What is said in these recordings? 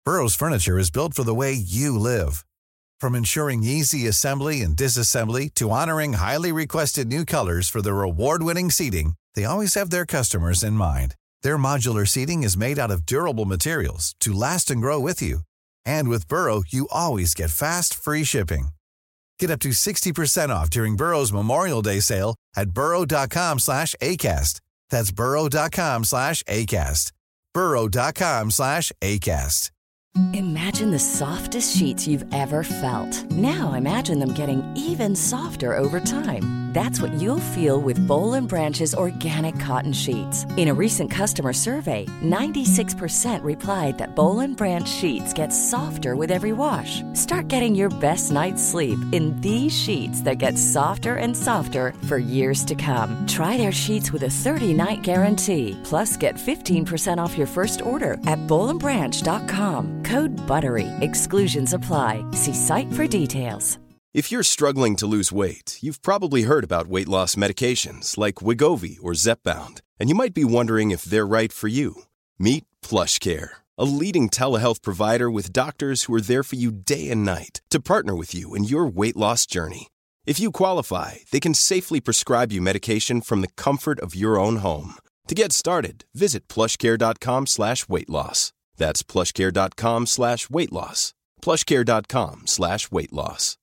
Burrow's furniture is built for the way you live. From ensuring easy assembly and disassembly to honoring highly requested new colors for their award-winning seating, they always have their customers in mind. Their modular seating is made out of durable materials to last and grow with you. And with Burrow, you always get fast, free shipping. Get up to 60% off during Burrow's Memorial Day sale at burrow.com/ACAST. That's burrow.com/ACAST. burrow.com/ACAST. Imagine the softest sheets you've ever felt. Now imagine them getting even softer over time. That's what you'll feel with Boll & Branch's organic cotton sheets. In a recent customer survey, 96% replied that Boll & Branch sheets get softer with every wash. Start getting your best night's sleep in these sheets that get softer and softer for years to come. Try their sheets with a 30-night guarantee. Plus, get 15% off your first order at bollandbranch.com. Code BUTTERY. Exclusions apply. See site for details. If you're struggling to lose weight, you've probably heard about weight loss medications like Wegovy or Zepbound, and you might be wondering if they're right for you. Meet PlushCare, a leading telehealth provider with doctors who are there for you day and night to partner with you in your weight loss journey. If you qualify, they can safely prescribe you medication from the comfort of your own home. To get started, visit plushcare.com/weightloss. That's plushcare.com/weightloss. plushcare.com/weightloss.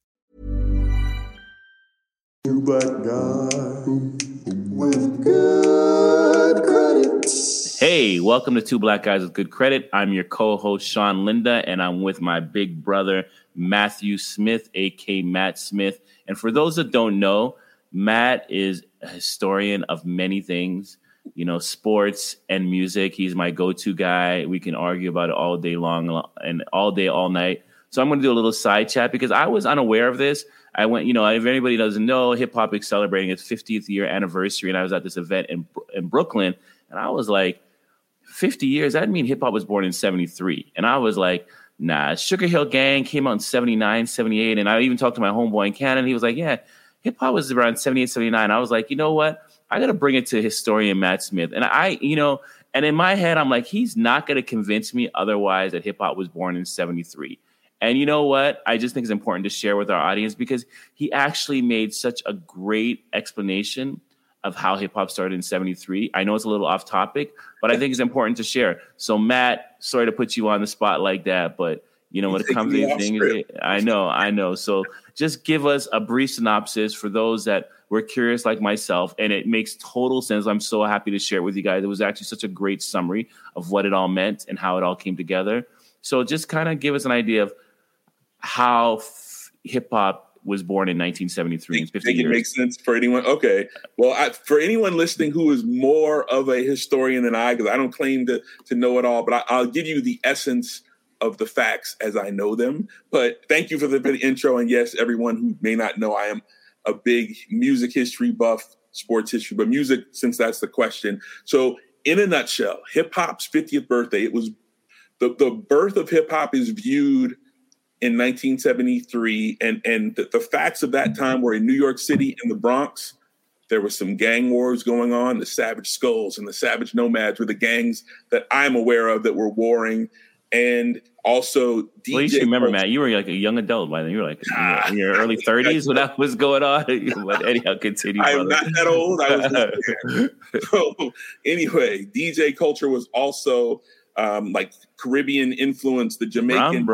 You but God with good credit. Hey, welcome to Two Black Guys with Good Credit. I'm your co-host, Sean Linda, and I'm with my big brother, Matthew Smith, a.k.a. Matt Smith. And for those that don't know, Matt is a historian of many things, you know, sports and music. He's my go-to guy. We can argue about it all day long and all day, all night. So I'm going to do a little side chat because I was unaware of this. I went, you know, if anybody doesn't know, hip hop is celebrating its 50th year anniversary. And I was at this event in Brooklyn. And I was like, 50 years? That mean hip hop was born in 73. And I was like, nah, Sugar Hill Gang came out in 79, 78. And I even talked to my homeboy in Canada. He was like, yeah, hip hop was around 78, 79. I was like, you know what? I got to bring it to historian Matt Smith. And and in my head, I'm like, he's not going to convince me otherwise that hip hop was born in 73. And you know what? I just think it's important to share with our audience because he actually made such a great explanation of how hip hop started in 73. I know it's a little off topic, but I think it's important to share. So Matt, sorry to put you on the spot like that, but you know, when it comes to these things, I know. So just give us a brief synopsis for those that were curious like myself, and it makes total sense. I'm so happy to share it with you guys. It was actually such a great summary of what it all meant and how it all came together. So just kind of give us an idea of how hip hop was born in 1973. In 50 years. It makes sense for anyone. Okay. Well, for anyone listening who is more of a historian than I, because I don't claim to know it all, but I'll give you the essence of the facts as I know them. But thank you for the intro. And yes, everyone who may not know, I am a big music history buff, sports history, but music, since that's the question. So in a nutshell, hip hop's 50th birthday, it was the birth of hip hop is viewed in 1973. And the facts of that time were in New York City and the Bronx. There were some gang wars going on. The Savage Skulls and the Savage Nomads were the gangs that I'm aware of that were warring. And also, DJ. Well, you should remember, Matt, you were like a young adult by then. You were like in your early 30s when that was going on. But anyhow, continue. I'm not that old. I was just there. So anyway, DJ culture was also like Caribbean influence, the Jamaican,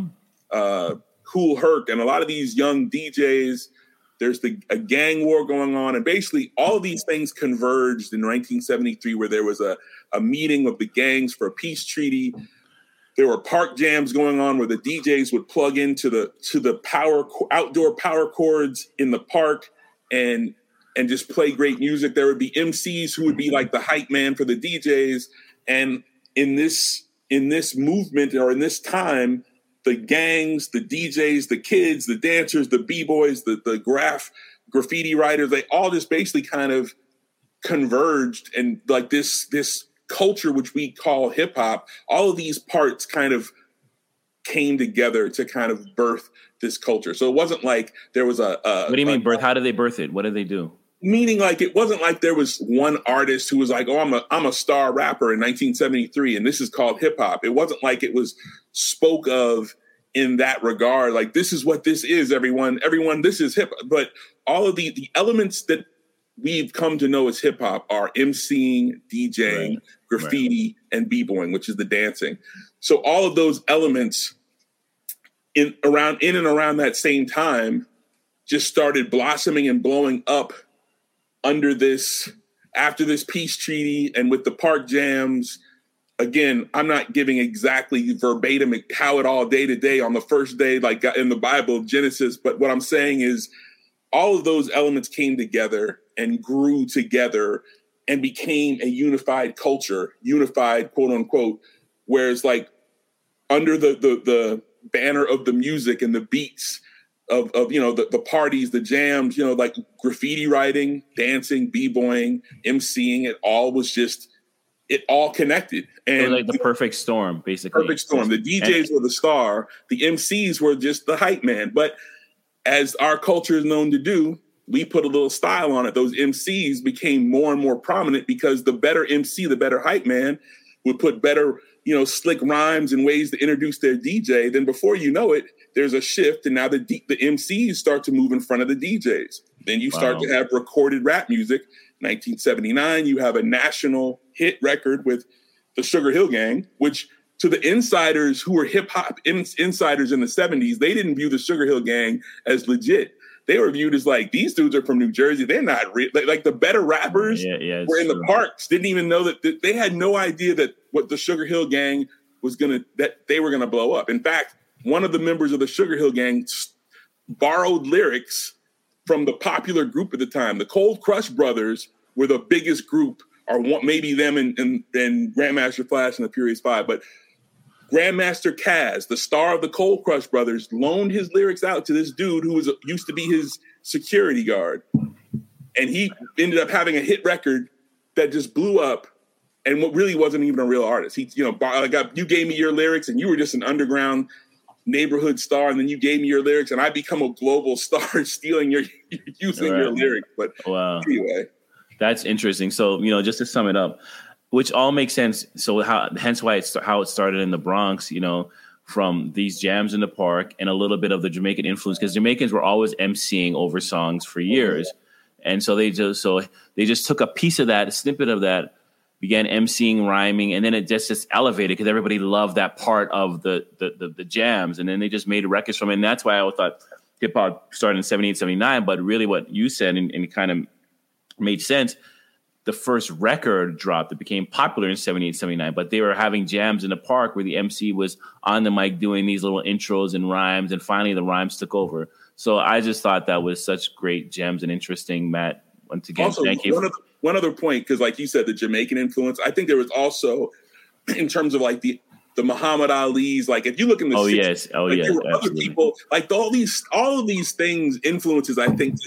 Kool Herc, and a lot of these young DJs. There's a gang war going on, and basically all of these things converged in 1973, where there was a meeting of the gangs for a peace treaty. There were park jams going on where the DJs would plug into the outdoor power cords in the park and just play great music. There would be MCs who would be like the hype man for the DJs. And in this movement, or in this time, the gangs, the DJs, the kids, the dancers, the B-boys, the graffiti writers, they all just basically kind of converged, and like this culture, which we call hip hop, all of these parts kind of came together to kind of birth this culture. So it wasn't like there was what do you mean birth? How did they birth it? What did they do? Meaning, like, it wasn't like there was one artist who was like, oh, I'm a star rapper in 1973, and this is called hip hop. It wasn't like it was spoke of in that regard. Like, this is what this is, everyone, this is hip hop. But all of the elements that we've come to know as hip hop are MCing, DJing, graffiti, and b-boying, which is the dancing. So all of those elements in and around that same time just started blossoming and blowing up after this peace treaty and with the park jams. Again, I'm not giving exactly verbatim how it all day to day on the first day, like in the Bible, Genesis. But what I'm saying is all of those elements came together and grew together and became a unified culture, unified, quote unquote. Whereas like under the banner of the music and the beats of the parties, the jams, like graffiti writing, dancing, b-boying, MCing, it all connected. And it was like the perfect storm, basically. Perfect storm. The DJs were the star. The MCs were just the hype man. But as our culture is known to do, we put a little style on it. Those MCs became more and more prominent because the better MC, the better hype man would put better, slick rhymes and ways to introduce their DJ. Then before you know it, there's a shift, and now the MCs start to move in front of the DJs. Then you start to have recorded rap music. 1979, you have a national hit record with the Sugar Hill Gang, which to the insiders who were hip hop insiders in the 70s, they didn't view the Sugar Hill Gang as legit. They were viewed as like, these dudes are from New Jersey. They're not real. Like the better rappers were in the parks, didn't even know that they had no idea that what the Sugar Hill Gang that they were going to blow up. In fact, one of the members of the Sugar Hill Gang borrowed lyrics from the popular group at the time. The Cold Crush Brothers were the biggest group, or maybe them and Grandmaster Flash and the Furious Five. But Grandmaster Caz, the star of the Cold Crush Brothers, loaned his lyrics out to this dude who used to be his security guard. And he ended up having a hit record that just blew up, and what really wasn't even a real artist. He, you gave me your lyrics and you were just an underground neighborhood star, and then you gave me your lyrics and I become a global star using your lyrics. But anyway. That's interesting. So, just to sum it up, which all makes sense. So hence why how it started in the Bronx, from these jams in the park and a little bit of the Jamaican influence, because Jamaicans were always emceeing over songs for years. And so they just took a piece of that, a snippet of that, began emceeing, rhyming, and then it just elevated because everybody loved that part of the jams. And then they just made records from it. And that's why I thought hip hop started in 78, 79. But really what you said, and it kind of made sense, the first record dropped that became popular in 78, 79. But they were having jams in the park where the MC was on the mic doing these little intros and rhymes. And finally the rhymes took over. So I just thought that was such great gems and interesting, Matt. Once again, also, thank you. One other point, because like you said, the Jamaican influence, I think there was also, in terms of like the Muhammad Ali's, like if you look in the 60s, there were other people, like all of these things, influences, I think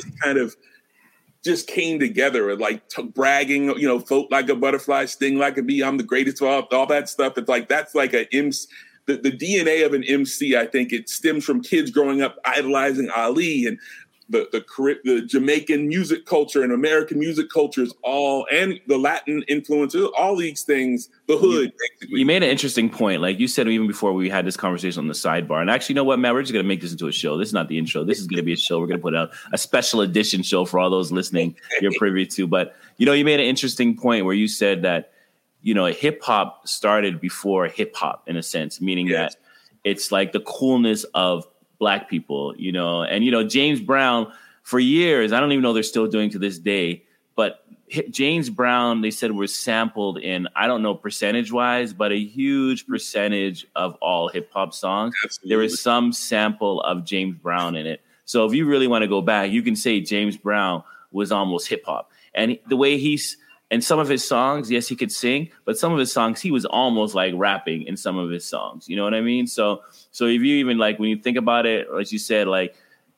just came together and like bragging, float like a butterfly, sting like a bee, I'm the greatest of all that stuff. It's like, that's like the DNA of an MC. I think it stems from kids growing up idolizing Ali, and the Jamaican music culture and American music cultures, and the Latin influences, all these things, the hood. You made an interesting point. Like you said, even before we had this conversation on the sidebar, and actually, you know what, Matt, we're just going to make this into a show. This is not the intro. This is going to be a show. We're going to put out a special edition show for all those listening you're privy to. But, you made an interesting point where you said that, hip hop started before hip hop in a sense, meaning that it's like the coolness of Black people, and, James Brown for years, I don't even know they're still doing to this day, but James Brown, they said, was sampled in, I don't know percentage wise, but a huge percentage of all hip hop songs. Absolutely. There is some sample of James Brown in it. So if you really want to go back, you can say James Brown was almost hip hop. And the way and some of his songs, yes, he could sing, but some of his songs, he was almost like rapping in some of his songs. You know what I mean? So if you even like, when you think about it, as you said, like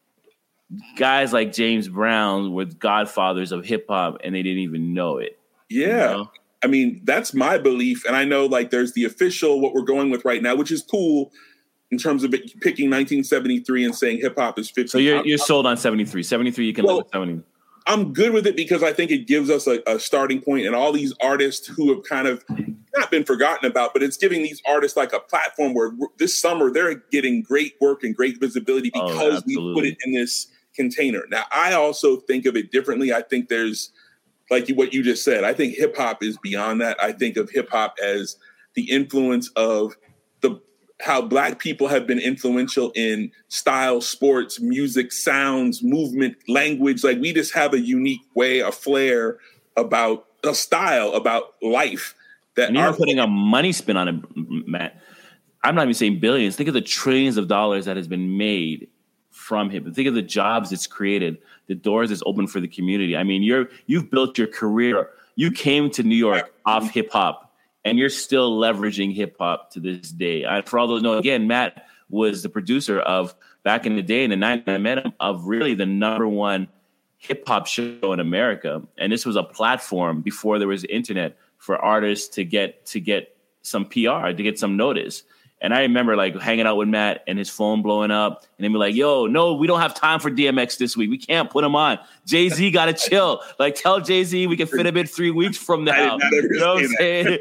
guys like James Brown were godfathers of hip hop and they didn't even know it. Yeah. I mean, that's my belief. And I know like there's the official, what we're going with right now, which is cool in terms of picking 1973 and saying hip hop is 50. So you're sold on 73. 73, you can live with 70. I'm good with it because I think it gives us a starting point, and all these artists who have kind of not been forgotten about, but it's giving these artists like a platform where this summer they're getting great work and great visibility because we put it in this container. Now, I also think of it differently. I think there's, like what you just said, I think hip hop is beyond that. I think of hip hop as the influence of how Black people have been influential in style, sports, music, sounds, movement, language. Like, we just have a unique way, a flair about a style, about life. And you're putting a money spin on it, Matt. I'm not even saying billions. Think of the trillions of dollars that has been made from hip hop. Think of the jobs it's created, the doors it's opened for the community. I mean, you've built your career. You came to New York off hip hop. And you're still leveraging hip hop to this day. For all those know, again, Matt was the producer of, back in the day in the 90s, I met him, of really the #1 hip hop show in America. And this was a platform before there was the internet for artists to get some PR, to get some notice. And I remember like hanging out with Matt and his phone blowing up, and he'd be like, "Yo, no, we don't have time for DMX this week. We can't put him on. Jay-Z got to chill. Like, tell Jay-Z we can fit him in 3 weeks from now." You know what I'm saying?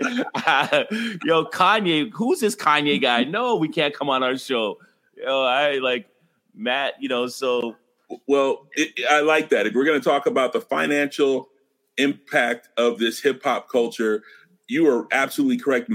Yo, Kanye, who's this Kanye guy? No, we can't come on our show. Yo, I like Matt, so. Well, I like that. If we're going to talk about the financial impact of this hip hop culture, you are absolutely correct.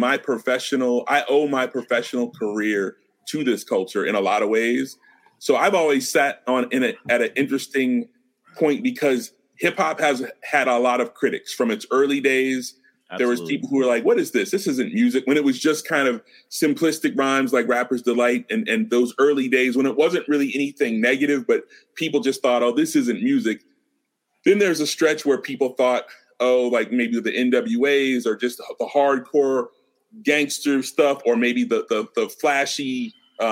I owe my professional career to this culture in a lot of ways. So I've always sat at an interesting point because hip hop has had a lot of critics from its early days. Absolutely. There was people who were like, "What is this? This isn't music." When it was just kind of simplistic rhymes like Rapper's Delight and those early days when it wasn't really anything negative, but people just thought, "Oh, this isn't music." Then there's a stretch where people thought, oh, like maybe the NWAs or just the hardcore gangster stuff, or maybe the flashy,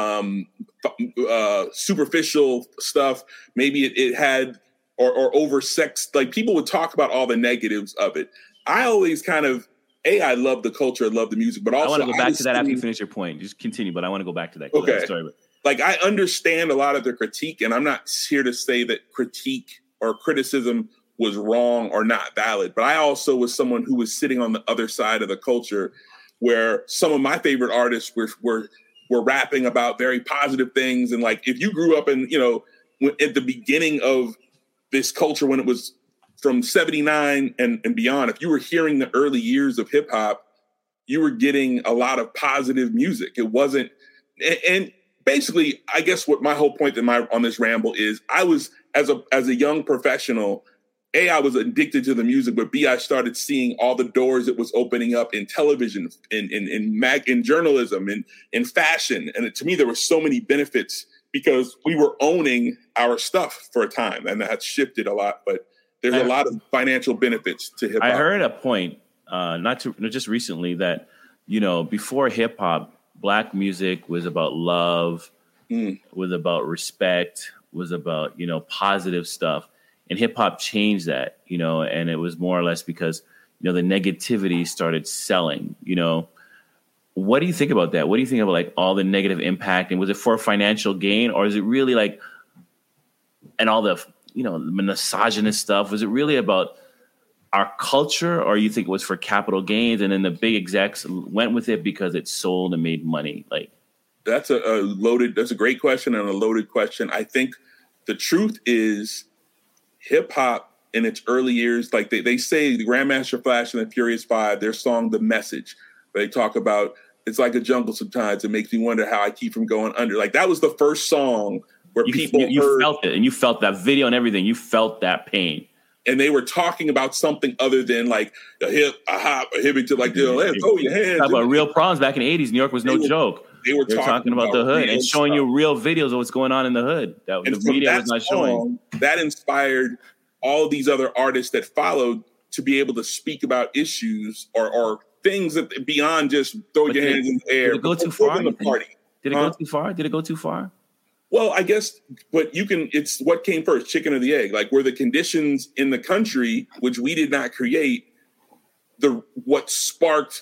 superficial stuff. Maybe it had or oversexed. Like, people would talk about all the negatives of it. I always kind of, I love the culture, I love the music, but also I want to go back to that after you finish your point. Just continue, but I want to go back to that. Okay. Like, I understand a lot of the critique, and I'm not here to say that critique or criticism was wrong or not valid. But I also was someone who was sitting on the other side of the culture where some of my favorite artists were rapping about very positive things. And like, if you grew up in, at the beginning of this culture, when it was from 79 and beyond, if you were hearing the early years of hip hop, you were getting a lot of positive music. It wasn't, and basically, I guess what my whole point on this ramble is, I was, as a young professional, I was addicted to the music, but B, I started seeing all the doors it was opening up in television, in journalism, in fashion. And to me, there were so many benefits because we were owning our stuff for a time, and that shifted a lot. But there's a lot of financial benefits to hip hop. I heard a point, not just recently, that, before hip hop, Black music was about love, was about respect, was about, positive stuff. And hip hop changed that, and it was more or less because, the negativity started selling, What do you think about that? What do you think about like all the negative impact? And was it for financial gain, or is it really like, and all the, the misogynist stuff, was it really about our culture, or you think it was for capital gains? And then the big execs went with it because it sold and made money? Like, that's a great question and a loaded question. I think the truth is, hip hop in its early years, like they say, the Grandmaster Flash and the Furious Five, their song "The Message," they talk about, it's like a jungle sometimes. It makes me wonder how I keep from going under. Like, that was the first song where you felt it, and you felt that video and everything. You felt that pain, and they were talking about something other than like a hip, a hop, a hippie to like, throw your hands. Talk about real problems back in the 80s. New York was no joke. They were talking about the hood and showing you real videos of what's going on in the hood. That the media was not showing. That inspired all these other artists that followed to be able to speak about issues or things that beyond just throw your hands in the air. Did it go too far? Did it go too far? Did it go too far? Well, I guess, but it's what came first, chicken or the egg? Like, were the conditions in the country, which we did not create, what sparked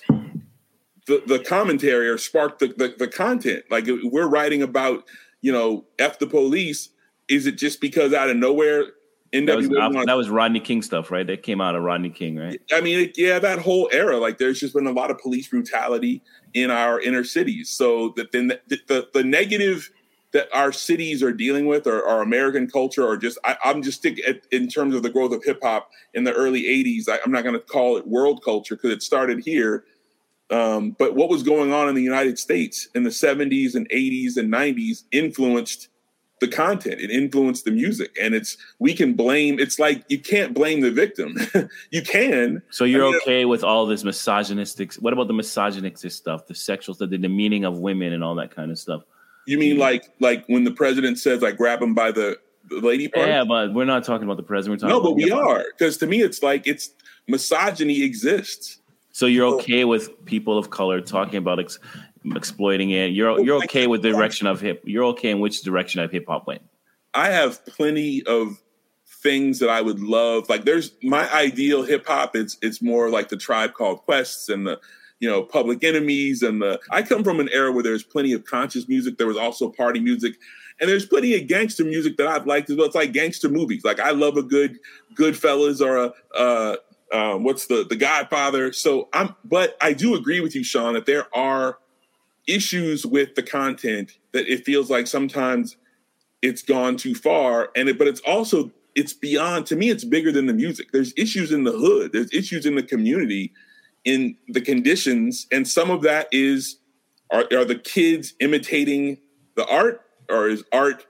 the commentary or sparked the content? Like, we're writing about, F the police. Is it just because out of nowhere That was Rodney King stuff, right? That came out of Rodney King, right? I mean, that whole era. Like, there's just been a lot of police brutality in our inner cities. So that then the negative that our cities are dealing with, or our American culture, or just I'm just in terms of the growth of hip hop in the early '80s. I'm not going to call it world culture because it started here. But what was going on in the United States in the '70s and '80s and '90s influenced the content. It influenced the music, and we can blame. It's like you can't blame the victim. You can. So you're okay with all this misogynistic? What about the misogynistic stuff, the sexual stuff, the demeaning of women, and all that kind of stuff? You mean like when the president says, "I grab him by the lady part"? Yeah, but we're not talking about the president. We are, because to me, it's like misogyny exists. So you're okay with people of color talking about exploiting it? You're okay with the direction of You're okay in which direction of hip hop went? I have plenty of things that I would love. Like, there's my ideal hip hop. It's more like the Tribe Called Quest and the Public Enemies, and I come from an era where there's plenty of conscious music. There was also party music, and there's plenty of gangster music that I've liked as well. It's like gangster movies. Like, I love a good Goodfellas or what's the Godfather. But I do agree with you, Sean, that there are issues with the content that it feels like sometimes it's gone too far. But it's beyond, to me, it's bigger than the music. There's issues in the hood. There's issues in the community, in the conditions. And some of that are the kids imitating the art, or is art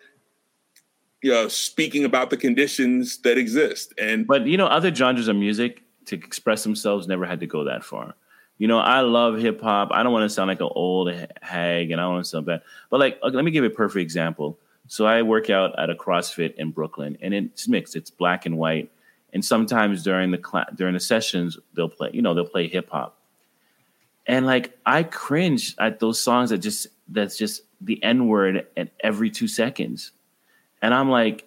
speaking about the conditions that exist? But other genres of music to express themselves never had to go that far. I love hip hop. I don't want to sound like an old hag, and I don't want to sound bad. But let me give you a perfect example. So I work out at a CrossFit in Brooklyn, and it's mixed. It's black and white. And sometimes during the sessions, they'll play hip hop. And I cringe at those songs that's just the N-word at every 2 seconds. And I'm like,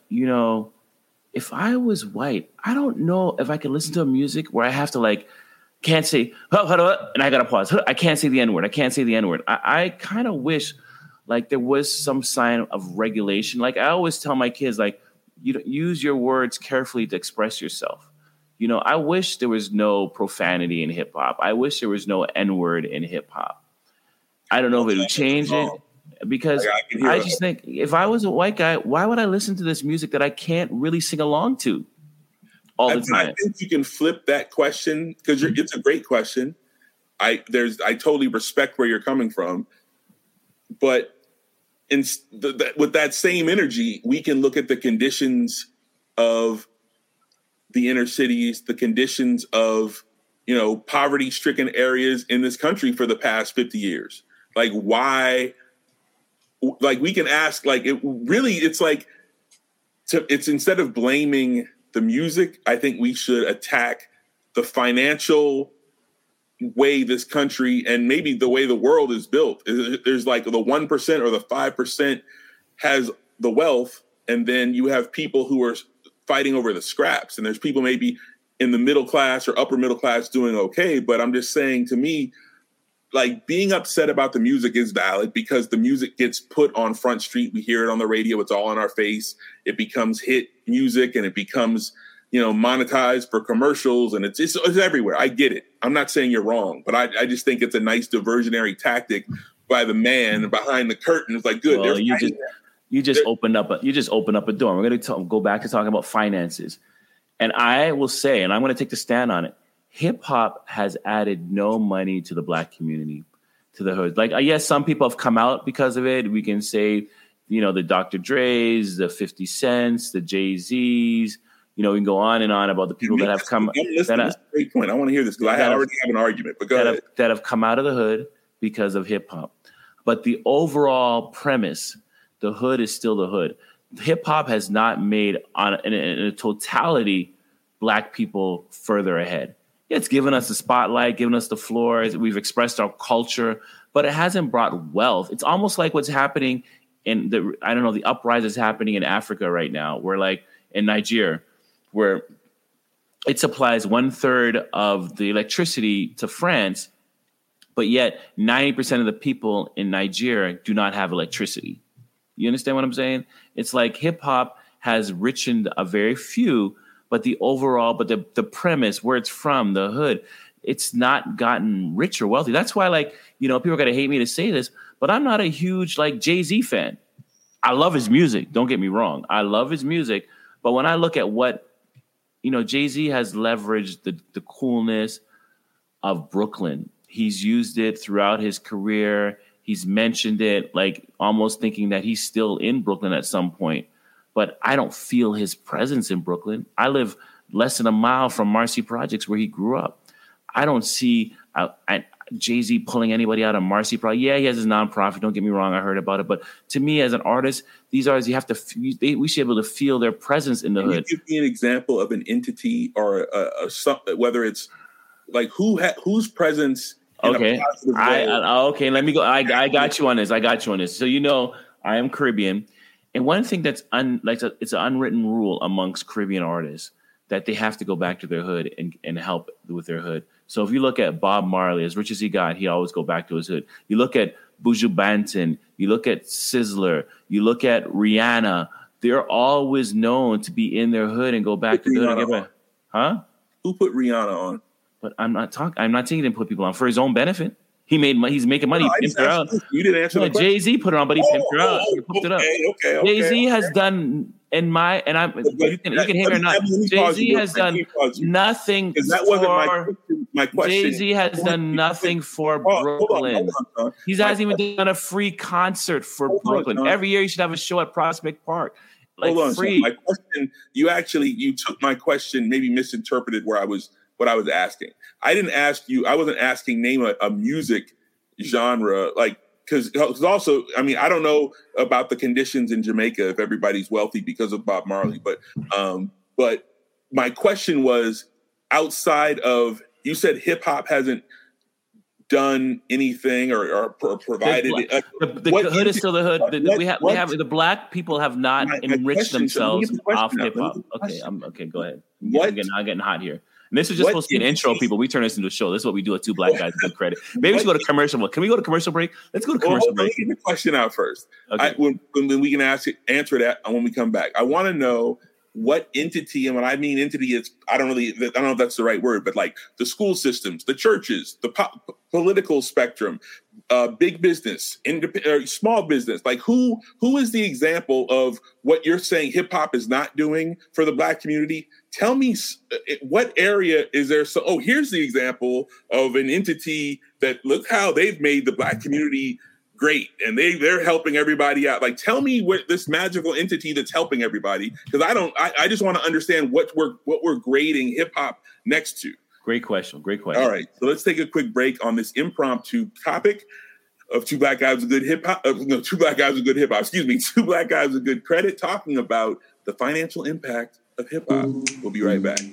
if I was white, I don't know if I could listen to a music where I have to can't say, and I got to pause. I can't say the N-word. I can't say the N-word. I kind of wish there was some sign of regulation. I always tell my kids, use your words carefully to express yourself. I wish there was no profanity in hip hop. I wish there was no N-word in hip hop. I don't know if it would change it, because I just think if I was a white guy, why would I listen to this music that I can't really sing along to all the time? I think you can flip that question, because it's a great question. I totally respect where you're coming from, but with that same energy, we can look at the conditions of the inner cities, the conditions of poverty-stricken areas in this country for the past 50 years. Why? We can ask. It's instead of blaming the music, I think we should attack the financial way this country, and maybe the way the world is built. There's the 1% or the 5% has the wealth, and then you have people who are fighting over the scraps, and there's people maybe in the middle class or upper middle class doing okay. But I'm just saying, to me, being upset about the music is valid, because the music gets put on Front Street. We hear it on the radio. It's all in our face. It becomes hit music, and it becomes monetized for commercials, and it's everywhere. I get it. I'm not saying you're wrong, but I just think it's a nice diversionary tactic by the man behind the curtain. It's good. Well, you just opened up a door. We're going to go back to talking about finances, and I will say, and I'm going to take the stand on it. Hip hop has added no money to the Black community, to the hood. Yes, some people have come out because of it. We can say, the Dr. Dre's, the 50 Cents, the Jay-Z's. We can go on and on about the people that have come. That's a great point. I want to hear this, because I already have an argument. But go ahead. That have come out of the hood because of hip hop. But the overall premise, the hood is still the hood. Hip hop has not made in a totality Black people further ahead. It's given us the spotlight, given us the floor. We've expressed our culture, but it hasn't brought wealth. It's almost like what's happening in the uprising is happening in Africa right now, where in Nigeria, where it supplies 1/3 of the electricity to France, but yet 90% of the people in Nigeria do not have electricity. You understand what I'm saying? It's like hip hop has richened a very few, but the overall, but the premise, where it's from, the hood, it's not gotten rich or wealthy. That's why, like, you know, people are going to hate me to say this, but I'm not a huge, like, Jay-Z fan. I love his music. Don't get me wrong. I love his music. But when I look at what, you know, Jay-Z has leveraged the coolness of Brooklyn. He's used it throughout his career. He's mentioned it, like, almost thinking that he's still in Brooklyn at some point. But I don't feel his presence in Brooklyn. I live less than a mile from Marcy Projects, where he grew up. I don't see Jay-Z pulling anybody out of Marcy Projects. Yeah, he has his nonprofit. Don't get me wrong. I heard about it. But to me, as an artist, these artists, you have to. We should be able to feel their presence in the hood. Can you give me an example of an entity or whether it's like whose presence? Okay. Okay. Let me go. I got you on this. So, you know, I am Caribbean, and one thing that's it's an unwritten rule amongst Caribbean artists that they have to go back to their hood and help with their hood. So if you look at Bob Marley, as rich as he got, he always go back to his hood. You look at Buju Banton, you look at Sizzler, you look at Rihanna. They're always known to be in their hood and go back to the hood and get back. Huh? Who put Rihanna on? But I'm not saying he didn't put people on for his own benefit. He's making money. He pimped her out. You didn't answer the question. Jay-Z put her on, but he pimped her out. He pimped it up. Okay. Jay-Z has done you can hate or not. Jay-Z has done nothing for my question. Jay-Z has done nothing for Brooklyn. He hasn't even done a free concert for Brooklyn. Every year you should have a show at Prospect Park. Like, hold on. Free. So my question, you took my question, maybe misinterpreted what I was asking. I didn't ask you. I wasn't asking name a music genre, like, because also, I mean, I don't know about the conditions in Jamaica if everybody's wealthy because of Bob Marley, but my question was outside of, you said hip hop hasn't done anything or provided the hood is still the hood. The black people have not enriched themselves off hip hop. Okay, go ahead. I'm getting hot here. And this is just supposed to be an intro, people. We turn this into a show. This is what we do at Two Black Guys Good Credit. Maybe we should go to commercial break. Can we go to commercial break? Let's go to commercial break. Let me get the question out first. Okay. When we can answer that when we come back. I want to know what entity, and when I mean entity, it's I don't know if that's the right word, but like the school systems, the churches, the political spectrum, big business, small business. Like who is the example of what you're saying hip hop is not doing for the black community? Tell me what area is there? So, here's the example of an entity that look how they've made the black community great, and they're helping everybody out. Like, tell me what this magical entity that's helping everybody, because I just want to understand what we're grading hip hop next to. Great question. All right, so let's take a quick break on this impromptu topic of Two Black Guys with Good Hip Hop. Two Black Guys with Good Hip Hop. Excuse me, Two Black Guys with Good Credit, talking about the financial impact of hip hop. We'll be right back.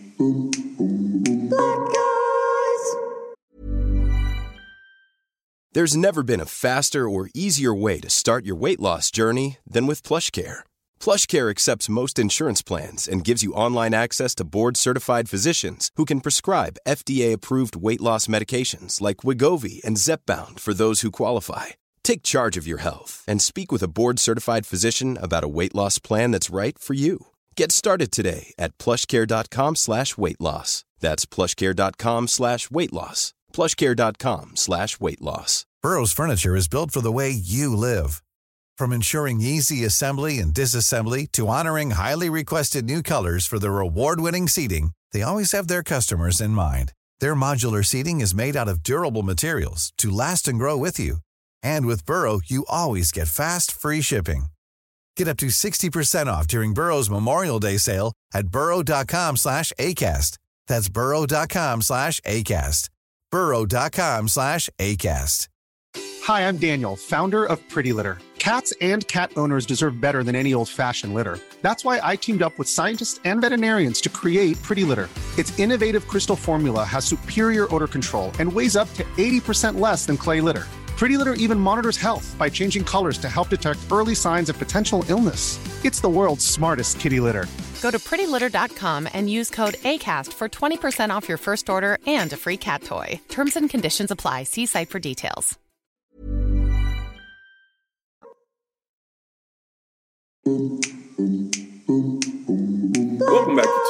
There's never been a faster or easier way to start your weight loss journey than with PlushCare. PlushCare accepts most insurance plans and gives you online access to board-certified physicians who can prescribe FDA-approved weight loss medications like Wegovy and Zepbound for those who qualify. Take charge of your health and speak with a board-certified physician about a weight loss plan that's right for you. Get started today at plushcare.com/weight-loss. That's plushcare.com/weight-loss. plushcare.com/weight-loss. Burrow's furniture is built for the way you live. From ensuring easy assembly and disassembly to honoring highly requested new colors for their award-winning seating, they always have their customers in mind. Their modular seating is made out of durable materials to last and grow with you. And with Burrow, you always get fast, free shipping. Get up to 60% off during Burrow's Memorial Day sale at burrow.com/ACAST. That's burrow.com/ACAST. burrow.com/ACAST. Hi, I'm Daniel, founder of Pretty Litter. Cats and cat owners deserve better than any old-fashioned litter. That's why I teamed up with scientists and veterinarians to create Pretty Litter. Its innovative crystal formula has superior odor control and weighs up to 80% less than clay litter. Pretty Litter even monitors health by changing colors to help detect early signs of potential illness. It's the world's smartest kitty litter. Go to prettylitter.com and use code ACAST for 20% off your first order and a free cat toy. Terms and conditions apply. See site for details.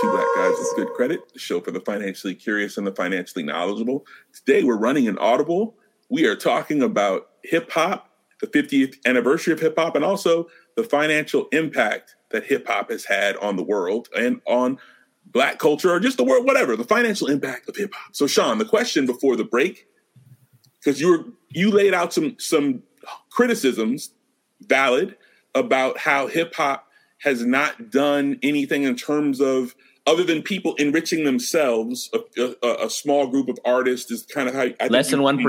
Two Black Guys with Good Credit, the show for the financially curious and the financially knowledgeable. Today we're running an Audible. We are talking about hip hop, the 50th anniversary of hip hop, and also the financial impact that hip hop has had on the world and on Black culture or just the world, whatever, the financial impact of hip hop. So Sean, the question before the break, because you laid out some criticisms, valid, about how hip hop has not done anything in terms of, other than people enriching themselves, a small group of artists is kind of how less than 1%,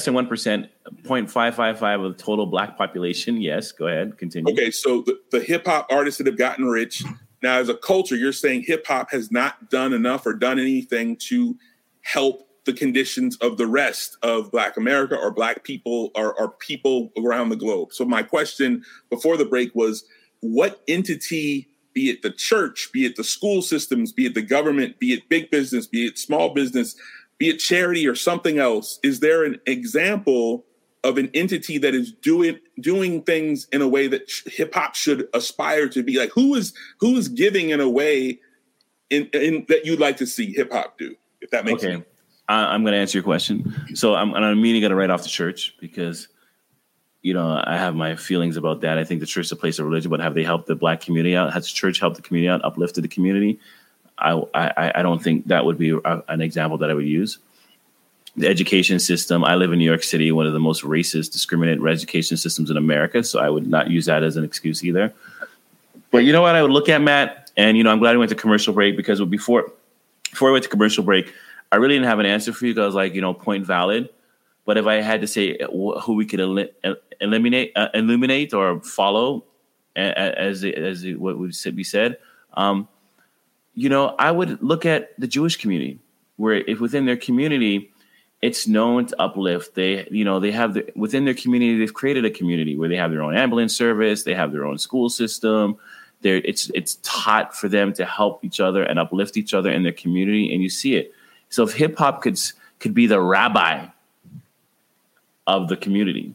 0.555 of the total Black population. Yes, go ahead, continue. Okay, so the hip hop artists that have gotten rich now, as a culture, you're saying hip hop has not done enough or done anything to help the conditions of the rest of Black America or Black people or people around the globe. So my question before the break was, what entity, be it the church, be it the school systems, be it the government, be it big business, be it small business, be it charity or something else, is there an example of an entity that is doing things in a way that hip hop should aspire to be? Like, who is giving in a way in that you'd like to see hip hop do, if that makes sense? I'm going to answer your question. So I'm immediately going to write off the church because, I have my feelings about that. I think the church is a place of religion, but have they helped the Black community out? Has the church helped the community out, uplifted the community? I don't think that would be an example that I would use. The education system, I live in New York City, one of the most racist, discriminated education systems in America, so I would not use that as an excuse either. But you know what I would look at, Matt? And, I'm glad we went to commercial break because before we went to commercial break, I really didn't have an answer for you because I was like, point valid. But if I had to say who we could illuminate or follow, as what would be said, I would look at the Jewish community, where if within their community, it's known to uplift. They have within their community, they've created a community where they have their own ambulance service, they have their own school system. It's taught for them to help each other and uplift each other in their community, and you see it. So if hip hop could be the rabbi of the community,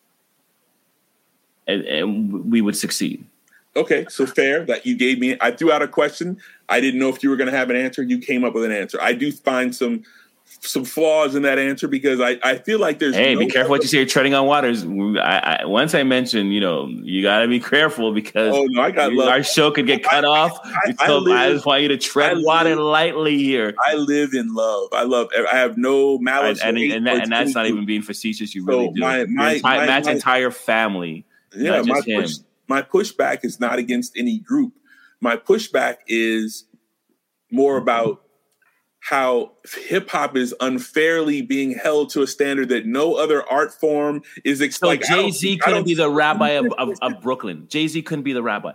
and we would succeed. Okay, so fair that you gave me. I threw out a question. I didn't know if you were going to have an answer. You came up with an answer. I do find some flaws in that answer because I feel like there's. Hey, be careful what you say. You're treading on waters. Once I mentioned, you got to be careful because our show could get cut off. I just want you to tread water lightly here. I live in love. I have no malice. And that's not even being facetious. You really do. Matt's entire family. Yeah, my pushback is not against any group. My pushback is more about how hip hop is unfairly being held to a standard that no other art form is. So Jay-Z couldn't be the rabbi of Brooklyn. Jay-Z couldn't be the rabbi.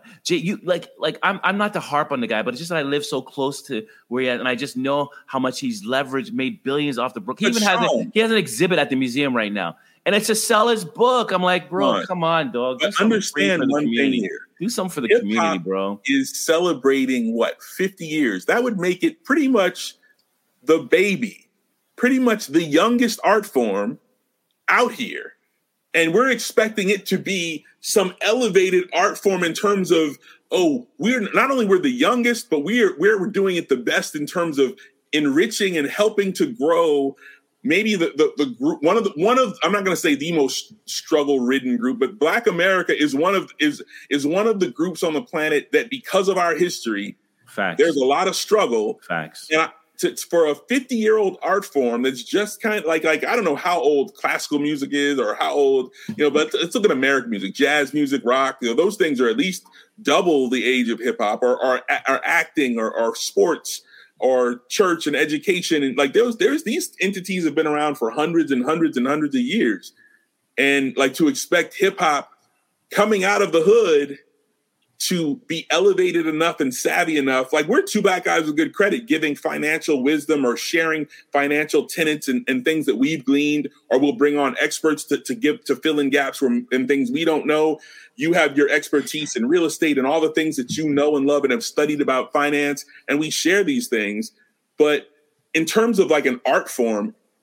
I'm not to harp on the guy, but it's just that I live so close to where he is, and I just know how much he's leveraged, made billions off the book. He has an exhibit at the museum right now, and it's to sell his book. I'm like, bro, come on, dog. But understand one thing here. Do something for the community, bro. Is celebrating 50 years? That would make it pretty much the baby, pretty much the youngest art form out here. And we're expecting it to be some elevated art form in terms of, we're the youngest, but we're doing it the best in terms of enriching and helping to grow maybe the group, one of I'm not going to say the most struggle-ridden group, but Black America is one of the groups on the planet that, because of our history, there's a lot of struggle. Facts. And for a 50-year-old art form that's just kind of like I don't know how old classical music is or how old, but let's look at American music, jazz music, rock. Those things are at least double the age of hip hop, or acting, or sports, or church and education, and there's these entities have been around for hundreds and hundreds and hundreds of years, and to expect hip hop coming out of the hood to be elevated enough and savvy enough. We're two Black guys with good credit, giving financial wisdom or sharing financial tenets and things that we've gleaned, or we'll bring on experts to fill in gaps in things we don't know. You have your expertise in real estate and all the things that you know and love and have studied about finance, and we share these things. But in terms of an art form,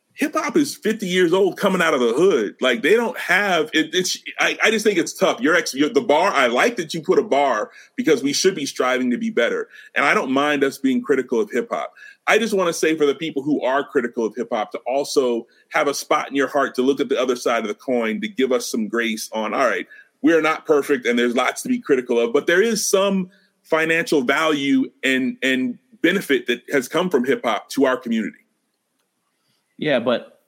hip hop is 50 years old coming out of the hood. Like they don't have it. I just think it's tough. The bar. I like that you put a bar because we should be striving to be better. And I don't mind us being critical of hip hop. I just want to say for the people who are critical of hip hop to also have a spot in your heart to look at the other side of the coin, to give us some grace on, all right, we are not perfect and there's lots to be critical of, but there is some financial value and benefit that has come from hip hop to our community. Yeah, but,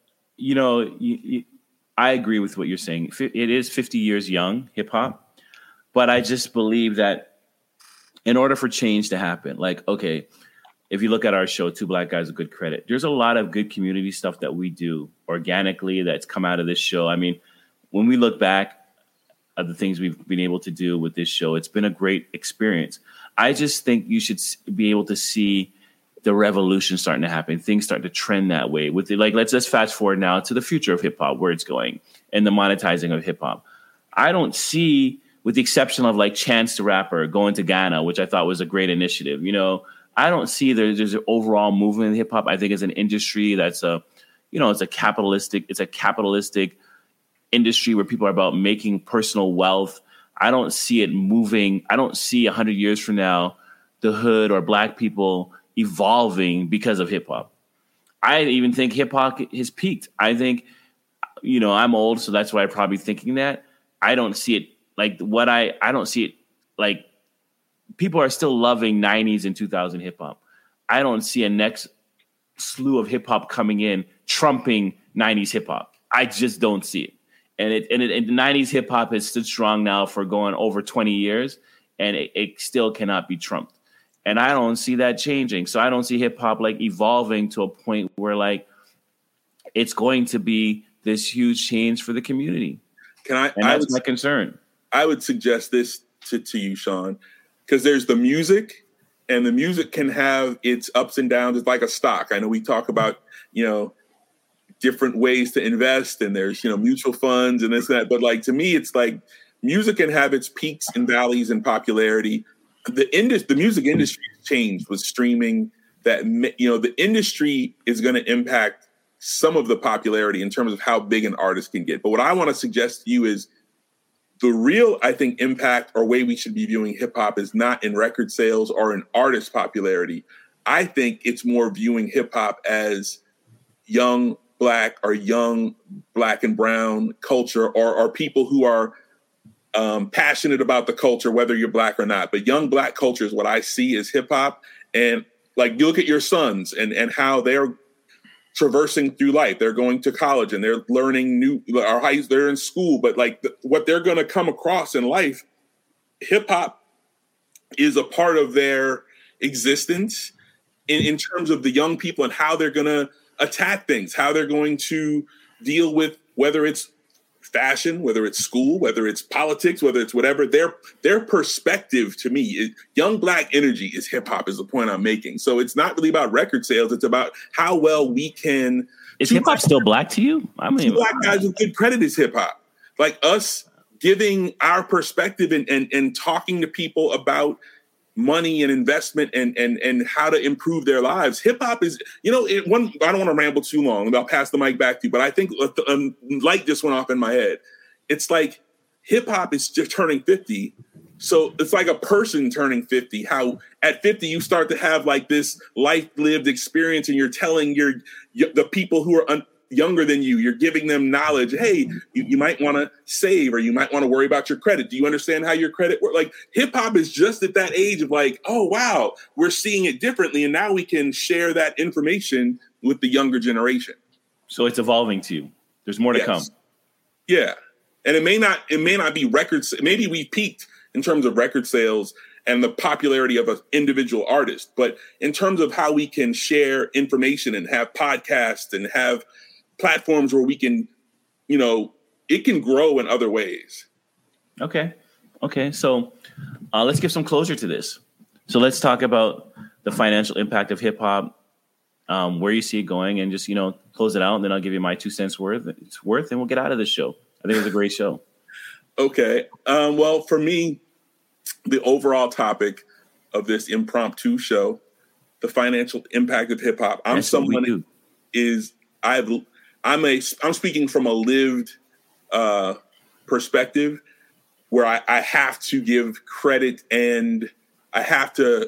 I agree with what you're saying. It is 50 years young, hip hop. But I just believe that in order for change to happen, like, okay, if you look at our show, Two Black Guys with Good Credit, there's a lot of good community stuff that we do organically that's come out of this show. I mean, when we look back at the things we've been able to do with this show, it's been a great experience. I just think you should be able to see the revolution starting to happen, things start to trend that way. With it, like, let's fast forward now to the future of hip hop, where it's going, and the monetizing of hip hop. I don't see, with the exception of like Chance the Rapper going to Ghana, which I thought was a great initiative. I don't see there's an overall movement in hip hop. I think it's an industry that's it's a capitalistic industry where people are about making personal wealth. I don't see it moving. I don't see 100 years from now the hood or black people evolving because of hip hop. I even think hip hop has peaked. I think, I'm old, so that's why I'm probably thinking that. I don't see it I don't see it like people are still loving 90s and 2000 hip hop. I don't see a next slew of hip hop coming in trumping 90s hip hop. I just don't see it. And the 90s hip hop has stood strong now for going over 20 years, and it still cannot be trumped. And I don't see that changing. So I don't see hip hop like evolving to a point where like it's going to be this huge change for the community. That's my concern. I would suggest this to you, Sean, because there's the music, and the music can have its ups and downs. It's like a stock. I know we talk about, different ways to invest, and there's, mutual funds and this and that. But like, to me, it's like music can have its peaks and valleys in popularity. The music industry has changed with streaming. That the industry is going to impact some of the popularity in terms of how big an artist can get. But what I want to suggest to you is the real, I think, impact or way we should be viewing hip hop is not in record sales or in artist popularity. I think it's more viewing hip hop as young black and brown culture, or people who are passionate about the culture, whether you're black or not. But young black culture is what I see as hip hop. And like, you look at your sons and how they're traversing through life. They're going to college and they're learning they're in school, but like what they're going to come across in life, hip hop is a part of their existence in terms of the young people and how they're going to attack things, how they're going to deal with, whether it's fashion, whether it's school, whether it's politics, whether it's whatever. Their perspective, to me, young black energy is hip hop, is the point I'm making. So it's not really about record sales. It's about how well we can. Is hip hop still black to you? I mean, Two Black Guys with Good Credit is hip hop. Like us giving our perspective and talking to people about money and investment and how to improve their lives. Hip hop is, I don't want to ramble too long, and I'll pass the mic back to you, but I think a light just went off in my head. It's like hip hop is just turning 50. So it's like a person turning 50, how at 50 you start to have like this life lived experience, and you're telling the people who are younger than you're giving them knowledge. Hey, you might want to save, or you might want to worry about your credit. Do you understand how your credit works? Like, hip hop is just at that age of like, oh, wow, we're seeing it differently. And now we can share that information with the younger generation. So it's evolving to you. There's more to come. Yeah. And it may not be records. Maybe we peaked in terms of record sales and the popularity of an individual artist. But in terms of how we can share information and have podcasts and have platforms where we can, it can grow in other ways. Okay. So let's give some closure to this. So let's talk about the financial impact of hip hop, where you see it going, and just, close it out. And then I'll give you my 2 cents worth, and we'll get out of this show. I think it was a great show. Okay. Well, for me, the overall topic of this impromptu show, the financial impact of hip hop. I'm someone I'm speaking from a lived perspective where I have to give credit, and I have to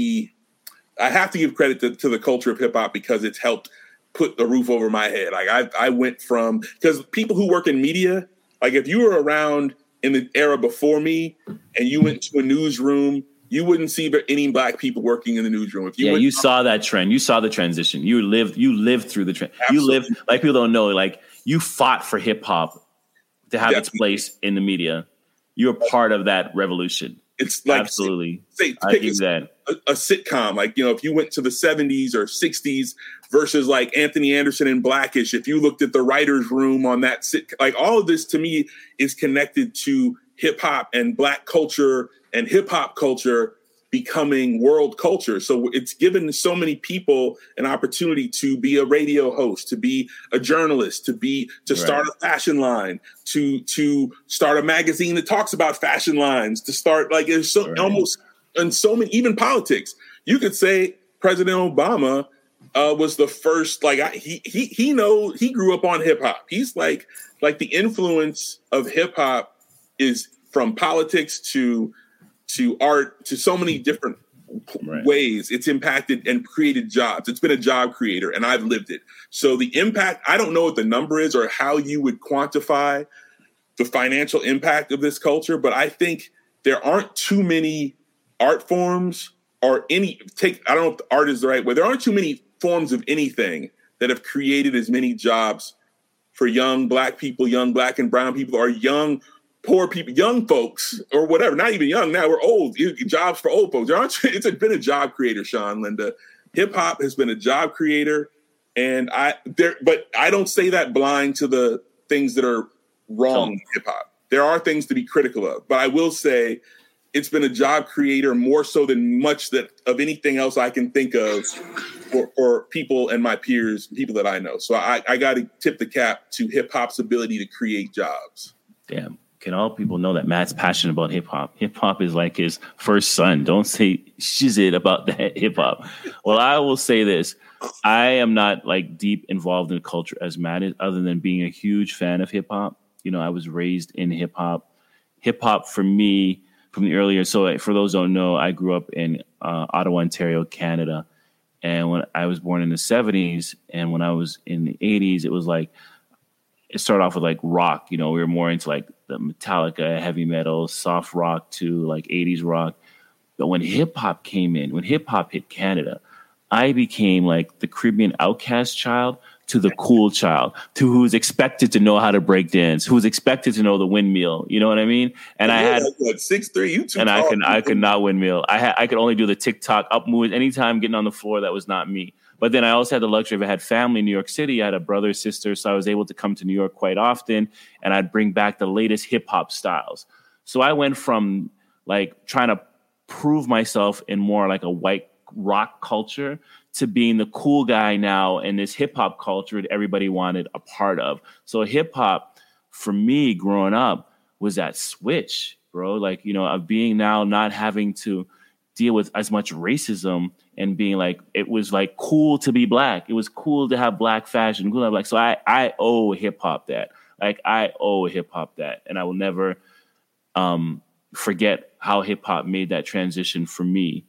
give credit to the culture of hip hop because it's helped put the roof over my head. Like I went from, because people who work in media, like if you were around in the era before me and you went to a newsroom, you wouldn't see any black people working in the newsroom. If you saw that trend. You saw the transition. You lived through the trend. Absolutely. You lived, like people don't know, like you fought for hip hop to have its place in the media. You were part of that revolution. It's like, absolutely. I give that a sitcom. Like, if you went to the 70s or 60s versus like Anthony Anderson and Blackish, if you looked at the writer's room on that like all of this to me is connected to hip hop and black culture and hip hop culture becoming world culture. So it's given so many people an opportunity to be a radio host, to be a journalist, to start a fashion line, to start a magazine that talks about fashion lines, to start like there's so almost and so many, even politics. You could say President Obama was the first, like he grew up on hip hop. He's like the influence of hip hop is from politics to art, to so many different ways. It's impacted and created jobs. It's been a job creator, and I've lived it. So the impact, I don't know what the number is or how you would quantify the financial impact of this culture, but I think there aren't too many art forms or I don't know if art is the right word. There aren't too many forms of anything that have created as many jobs for young black people, young black and brown people, or young poor people, young folks, or whatever. Not even young now. We're old. Jobs for old folks. It's been a job creator, Sean, Linda. Hip hop has been a job creator, and but I don't say that blind to the things that are wrong in hip hop. There are things to be critical of, but I will say it's been a job creator more so than much of anything else I can think of for people and my peers, people that I know. So I got to tip the cap to hip hop's ability to create jobs. Damn. Can all people know that Matt's passionate about hip hop? Hip hop is like his first son. Don't say shizit about that hip hop. Well, I will say this. I am not like deep involved in culture as Matt is, other than being a huge fan of hip hop. I was raised in hip hop. Hip hop for me from the earlier. So for those who don't know, I grew up in Ottawa, Ontario, Canada. And when I was born in the 70s and when I was in the 80s, it was like, it started off with like rock, we were more into like the Metallica, heavy metal, soft rock to like 80s rock. But when hip hop came in, when hip hop hit Canada, I became like the Caribbean outcast child to the cool child, to who's expected to know how to break dance, who's expected to know the windmill. You know what I mean? And I had 6'3", you too and tall. I could not windmill. I could only do the TikTok up moves anytime getting on the floor. That was not me. But then I also had the luxury of I had family in New York City. I had a brother, sister, so I was able to come to New York quite often, and I'd bring back the latest hip hop styles. So I went from like trying to prove myself in more like a white rock culture to being the cool guy now in this hip hop culture that everybody wanted a part of. So hip hop for me growing up was that switch, bro. Like, of being now not having to deal with as much racism and being like, it was like cool to be black. It was cool to have black fashion. Cool to have black. So I owe hip hop that. Like I owe hip hop that. And I will never forget how hip hop made that transition for me.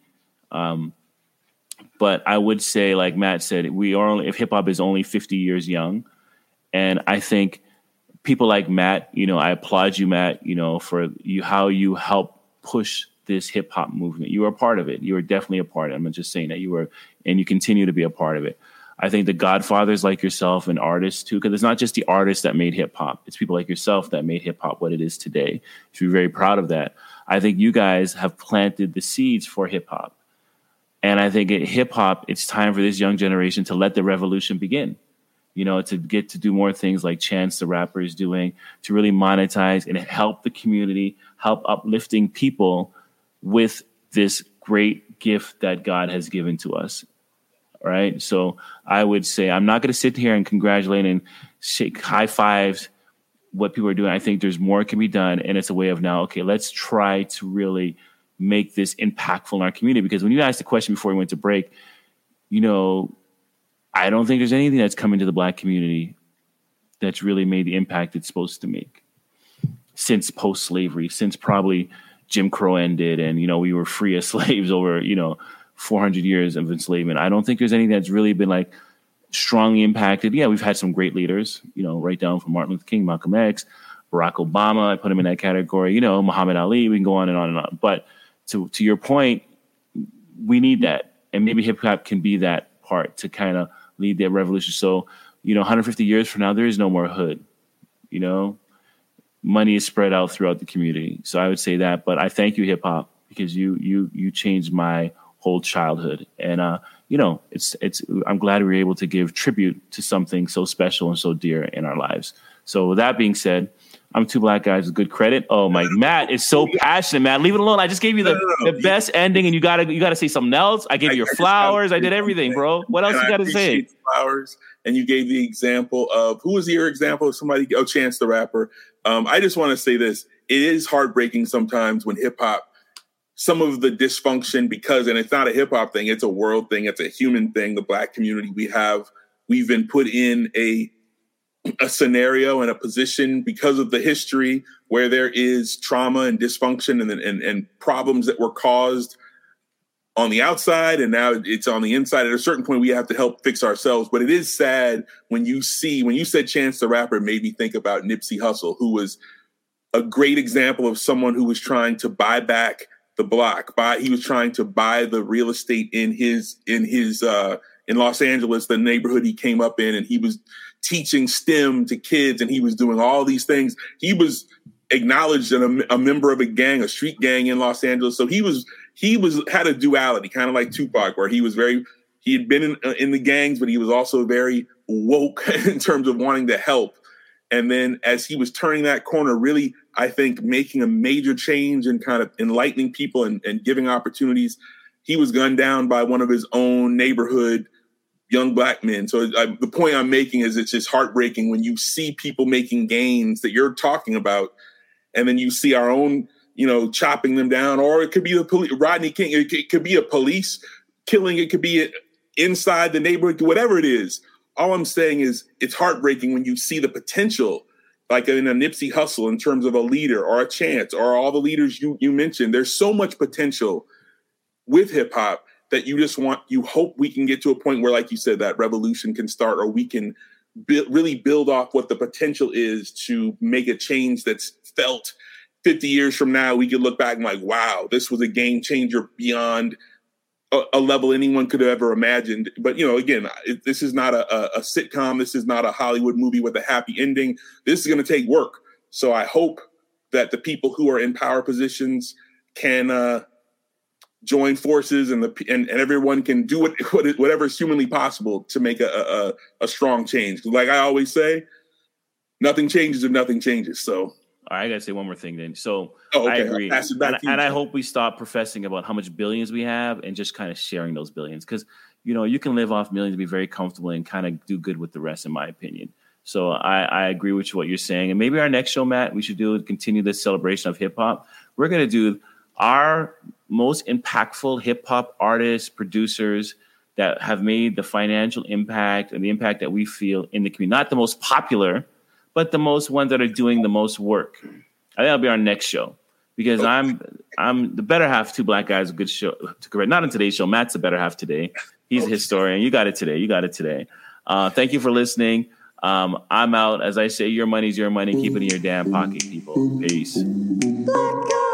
But I would say, like Matt said, if hip hop is only 50 years young. And I think people like Matt, I applaud you, Matt, for how you help push this hip hop movement. You were a part of it. You were definitely a part of it. I'm not just saying that you were, and you continue to be a part of it. I think the godfathers like yourself and artists too, because it's not just the artists that made hip hop. It's people like yourself that made hip hop what it is today. You should be very proud of that. I think you guys have planted the seeds for hip hop. And I think hip hop, it's time for this young generation to let the revolution begin. To get to do more things like Chance the Rapper is doing, to really monetize and help the community, help uplifting people with this great gift that God has given to us. All right. So I would say I'm not going to sit here and congratulate and shake high fives what people are doing. I think there's more can be done. And it's a way of now, okay, let's try to really make this impactful in our community. Because when you asked the question before we went to break, I don't think there's anything that's coming to the black community that's really made the impact it's supposed to make since post-slavery, since probably Jim Crow ended and, we were free as slaves over, 400 years of enslavement. I don't think there's anything that's really been like strongly impacted. Yeah, we've had some great leaders, right down from Martin Luther King, Malcolm X, Barack Obama. I put him in that category, Muhammad Ali. We can go on and on and on. But to your point, we need that. And maybe hip hop can be that part to kind of lead that revolution. So, 150 years from now, there is no more hood, money is spread out throughout the community. So I would say that, but I thank you, hip hop, because you changed my whole childhood. And, I'm glad we were able to give tribute to something so special and so dear in our lives. So with that being said, I'm Two Black Guys with Good Credit. Oh my, Matt is so passionate, man. Leave it alone. I just gave you the best ending, and you gotta say something else. I gave you your flowers. I did everything, bro. What else you gotta say? Flowers, and you gave the example of who was your example of somebody? Oh, Chance the Rapper. I just want to say this: it is heartbreaking sometimes when hip hop, some of the dysfunction, and it's not a hip hop thing; it's a world thing, it's a human thing. The Black community, we've been put in a scenario and a position because of the history where there is trauma and dysfunction and problems that were caused on the outside, and now it's on the inside. At a certain point, we have to help fix ourselves. But it is sad when you said Chance the Rapper, it made me think about Nipsey Hussle, who was a great example of someone who was trying to buy back the block. He was trying to buy the real estate in Los Angeles, the neighborhood he came up in, and he was teaching STEM to kids, and he was doing all these things. He was acknowledged as a member of a street gang in Los Angeles. So he had a duality, kind of like Tupac, where he had been in the gangs, but he was also very woke in terms of wanting to help. And then as he was turning that corner, really, I think, making a major change and kind of enlightening people and giving opportunities, he was gunned down by one of his own neighborhood young Black men. So the point I'm making is it's just heartbreaking when you see people making gains that you're talking about, and then you see our own, chopping them down. Or it could be Rodney King. It could be a police killing. It could be inside the neighborhood, whatever it is. All I'm saying is it's heartbreaking when you see the potential, like in a Nipsey Hussle, in terms of a leader or a Chance or all the leaders you mentioned. There's so much potential with hip hop that you hope we can get to a point where, like you said, that revolution can start, or we can really build off what the potential is to make a change that's felt 50 years from now. We could look back and like, wow, this was a game changer beyond a level anyone could have ever imagined. But, again, this is not a sitcom. This is not a Hollywood movie with a happy ending. This is going to take work. So I hope that the people who are in power positions can join forces, and everyone can do whatever is humanly possible to make a strong change. Like I always say, nothing changes if nothing changes. So I gotta say one more thing then. So okay. I agree, and I hope we stop professing about how much billions we have and just kind of sharing those billions, because you can live off millions and be very comfortable and kind of do good with the rest, in my opinion. So I agree with what you're saying, and maybe our next show, Matt, we should continue this celebration of hip hop. We're gonna do our most impactful hip hop artists, producers that have made the financial impact and the impact that we feel in the community. Not the most popular, but the most ones that are doing the most work. I think that'll be our next show, because I'm the better half of Two Black Guys, a good show to correct. Not on today's show. Matt's the better half today. He's a historian. You got it today. Thank you for listening. I'm out. As I say, your money's your money. Keep it in your damn pocket, people. Peace. Black Guys.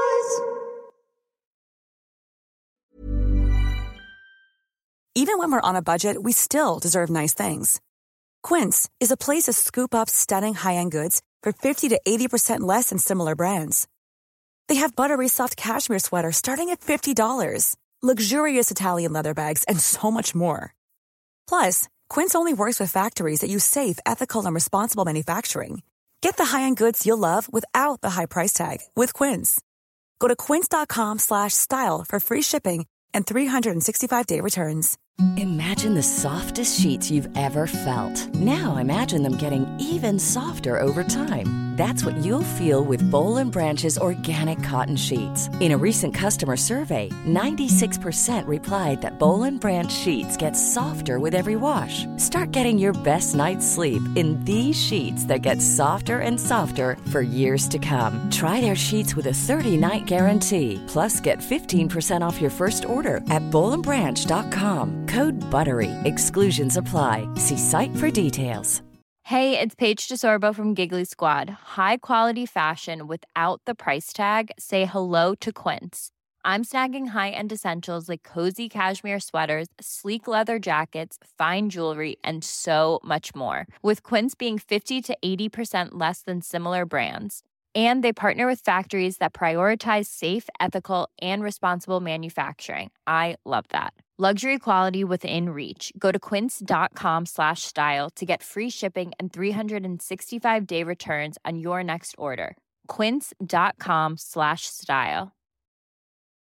Even when we're on a budget, we still deserve nice things. Quince is a place to scoop up stunning high-end goods for 50 to 80% less than similar brands. They have buttery soft cashmere sweaters starting at $50, luxurious Italian leather bags, and so much more. Plus, Quince only works with factories that use safe, ethical, and responsible manufacturing. Get the high-end goods you'll love without the high price tag with Quince. Go to quince.com/style for free shipping and 365-day returns. Imagine the softest sheets you've ever felt. Now imagine them getting even softer over time. That's what you'll feel with Boll & Branch's organic cotton sheets. In a recent customer survey, 96% replied that Boll & Branch sheets get softer with every wash. Start getting your best night's sleep in these sheets that get softer and softer for years to come. Try their sheets with a 30-night guarantee. Plus, get 15% off your first order at bollandbranch.com. Code BUTTERY. Exclusions apply. See site for details. Hey, it's Paige DeSorbo from Giggly Squad. High quality fashion without the price tag. Say hello to Quince. I'm snagging high-end essentials like cozy cashmere sweaters, sleek leather jackets, fine jewelry, and so much more. With Quince being 50 to 80% less than similar brands. And they partner with factories that prioritize safe, ethical, and responsible manufacturing. I love that. Luxury quality within reach. Go to quince.com/style to get free shipping and 365-day returns on your next order. Quince.com/style.